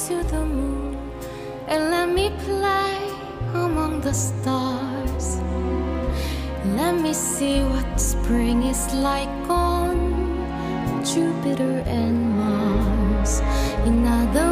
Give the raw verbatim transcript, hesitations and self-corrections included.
to the moon and let me play among the stars. Let me see what spring is like on Jupiter and Mars. In other